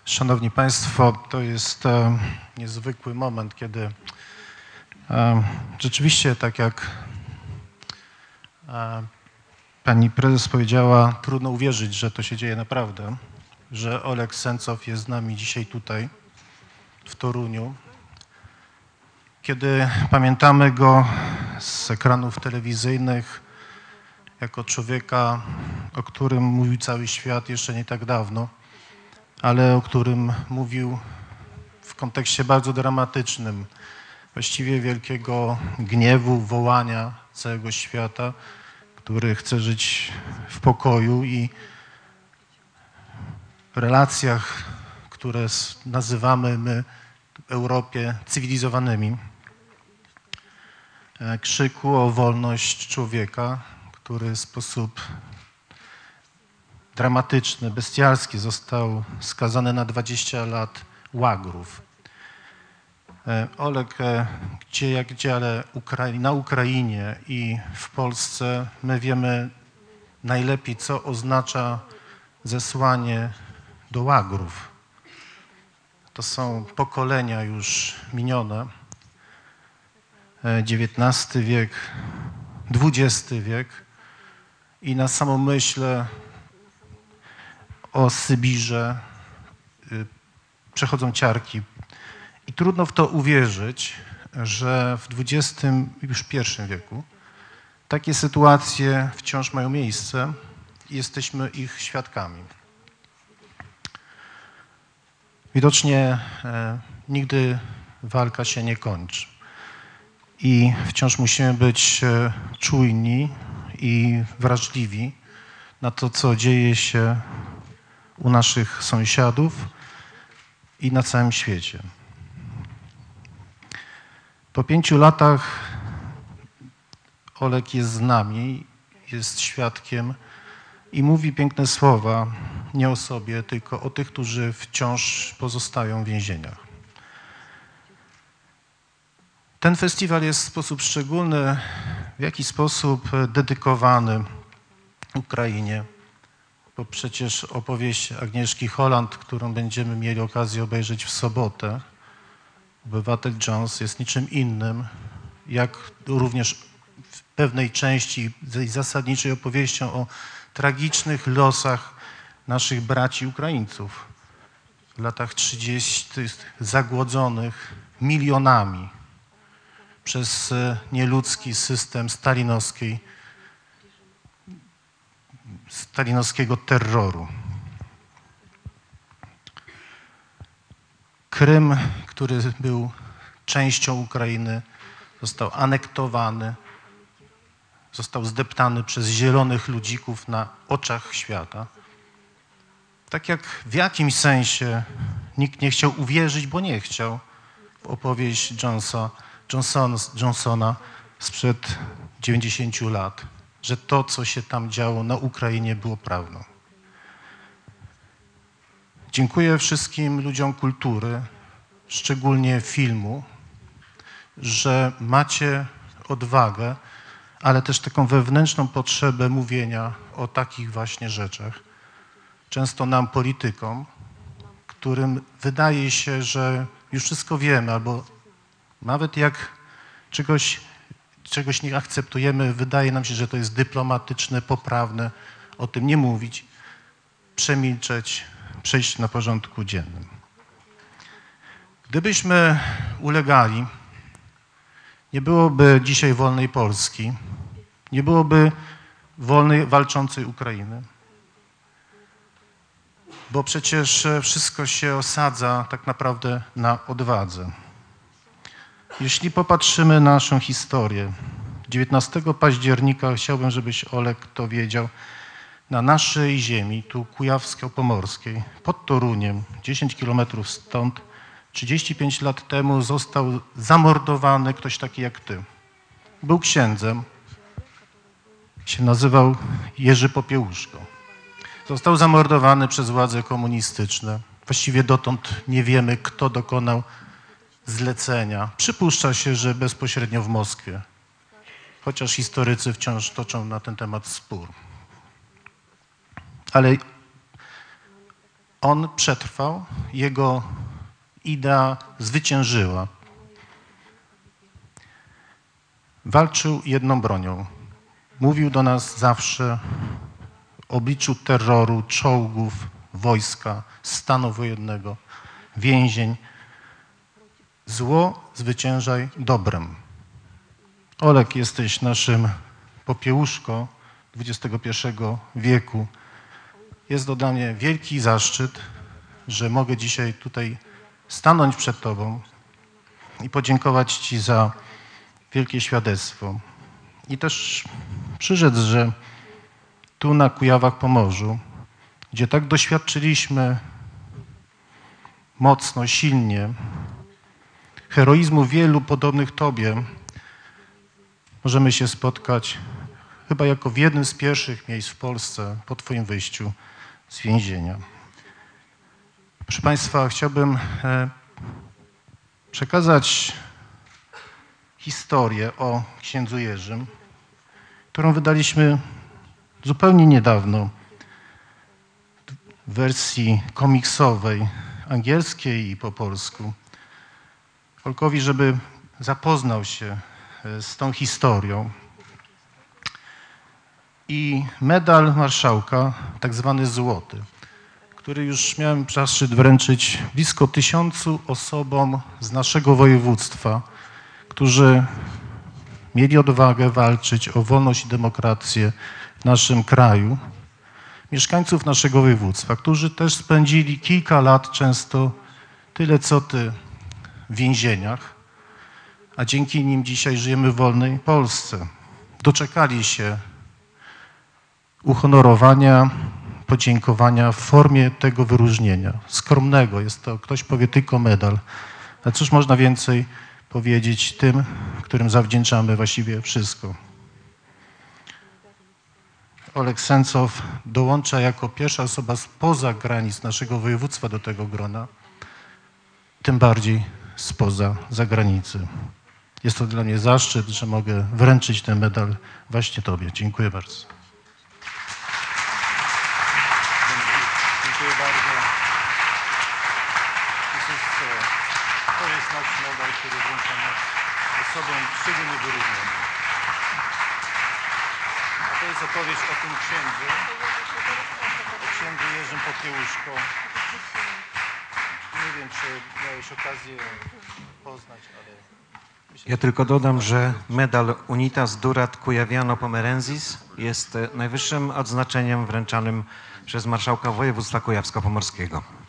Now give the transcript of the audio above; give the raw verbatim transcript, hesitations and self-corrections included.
Szanowni Państwo, to jest e, niezwykły moment, kiedy e, rzeczywiście, tak jak e, pani prezes powiedziała, trudno uwierzyć, że to się dzieje naprawdę, że Oleg Sencow jest z nami dzisiaj tutaj, w Toruniu. Kiedy pamiętamy go z ekranów telewizyjnych jako człowieka, o którym mówił cały świat jeszcze nie tak dawno, ale o którym mówił w kontekście bardzo dramatycznym, właściwie wielkiego gniewu, wołania całego świata, który chce żyć w pokoju i w relacjach, które nazywamy my w Europie cywilizowanymi. Krzyku o wolność człowieka, który w sposób dramatyczny, bestialski został skazany na dwadzieścia lat łagrów. Oleg, gdzie jak gdzie, ale na Ukrainie i w Polsce my wiemy najlepiej, co oznacza zesłanie do łagrów. To są pokolenia już minione. dziewiętnasty wiek, dwudziesty wiek i na samą myśl o Sybirze przechodzą ciarki. I trudno w to uwierzyć, że w dwudziestym już pierwszym wieku takie sytuacje wciąż mają miejsce i jesteśmy ich świadkami. Widocznie e, nigdy walka się nie kończy i wciąż musimy być e, czujni i wrażliwi na to, co dzieje się u naszych sąsiadów i na całym świecie. Po pięciu latach Oleg jest z nami, jest świadkiem i mówi piękne słowa nie o sobie, tylko o tych, którzy wciąż pozostają w więzieniach. Ten festiwal jest w sposób szczególny, w jakiś sposób dedykowany Ukrainie, bo przecież opowieść Agnieszki Holland, którą będziemy mieli okazję obejrzeć w sobotę, Obywatel Jones, jest niczym innym, jak również w pewnej części zasadniczej opowieścią o tragicznych losach naszych braci Ukraińców w latach trzydziestych zagłodzonych milionami przez nieludzki system stalinowskiej, stalinowskiego terroru. Krym, który był częścią Ukrainy, został anektowany, został zdeptany przez zielonych ludzików na oczach świata. Tak jak w jakimś sensie nikt nie chciał uwierzyć, bo nie chciał, w opowieść Jonesa, Johnson, Johnsona sprzed dziewięćdziesięciu lat, że to, co się tam działo na Ukrainie, było prawdą. Dziękuję wszystkim ludziom kultury, szczególnie filmu, że macie odwagę, ale też taką wewnętrzną potrzebę mówienia o takich właśnie rzeczach. Często nam, politykom, którym wydaje się, że już wszystko wiemy, albo nawet jak czegoś, czegoś nie akceptujemy, wydaje nam się, że to jest dyplomatyczne, poprawne, o tym nie mówić, przemilczeć, przejść na porządku dziennym. Gdybyśmy ulegali, nie byłoby dzisiaj wolnej Polski, nie byłoby wolnej, walczącej Ukrainy, bo przecież wszystko się osadza tak naprawdę na odwadze. Jeśli popatrzymy na naszą historię, dziewiętnastego października, chciałbym, żebyś Oleg to wiedział, na naszej ziemi, tu kujawsko-pomorskiej, pod Toruniem, dziesięć kilometrów stąd, trzydzieści pięć lat temu został zamordowany ktoś taki jak ty. Był księdzem, się nazywał Jerzy Popiełuszko. Został zamordowany przez władze komunistyczne. Właściwie dotąd nie wiemy, kto dokonał zlecenia. Przypuszcza się, że bezpośrednio w Moskwie, chociaż historycy wciąż toczą na ten temat spór. Ale on przetrwał, jego idea zwyciężyła. Walczył jedną bronią. Mówił do nas zawsze w obliczu terroru, czołgów, wojska, stanu wojennego, więzień. Zło zwyciężaj dobrem. Olek, jesteś naszym popiełuszko dwudziestego pierwszego wieku. Jest to dla mnie wielki zaszczyt, że mogę dzisiaj tutaj stanąć przed Tobą i podziękować Ci za wielkie świadectwo. I też przyrzec, że tu na Kujawach-Pomorzu, gdzie tak doświadczyliśmy mocno, silnie heroizmu wielu podobnych Tobie, możemy się spotkać chyba jako w jednym z pierwszych miejsc w Polsce po Twoim wyjściu z więzienia. Proszę Państwa, chciałbym przekazać historię o księdzu Jerzym, którą wydaliśmy zupełnie niedawno w wersji komiksowej, angielskiej i po polsku. Olkowi, żeby zapoznał się z tą historią. I medal marszałka, tak zwany złoty, który już miałem zaszczyt wręczyć blisko tysiącu osobom z naszego województwa, którzy mieli odwagę walczyć o wolność i demokrację w naszym kraju, mieszkańców naszego województwa, którzy też spędzili kilka lat, często tyle co ty, w więzieniach, a dzięki nim dzisiaj żyjemy w wolnej Polsce. Doczekali się uhonorowania, podziękowania w formie tego wyróżnienia. Skromnego, jest to, ktoś powie, tylko medal. Ale cóż można więcej powiedzieć tym, którym zawdzięczamy właściwie wszystko. Olek Sencow dołącza jako pierwsza osoba spoza granic naszego województwa do tego grona, tym bardziej spoza zagranicy. Jest to dla mnie zaszczyt, że mogę wręczyć ten medal właśnie Tobie. Dziękuję bardzo. Dziękuję bardzo. To jest nasz medal, który wręczamy osobom szczególnie wyróżnionym. A to jest opowieść o tym księdzu, o księdzu Jerzym Popiełuszko. Nie wiem, czy miałeś okazję poznać, ale... Ja tylko dodam, że medal Unitas Durat Kujawiano Pomerensis jest najwyższym odznaczeniem wręczanym przez marszałka województwa kujawsko-pomorskiego.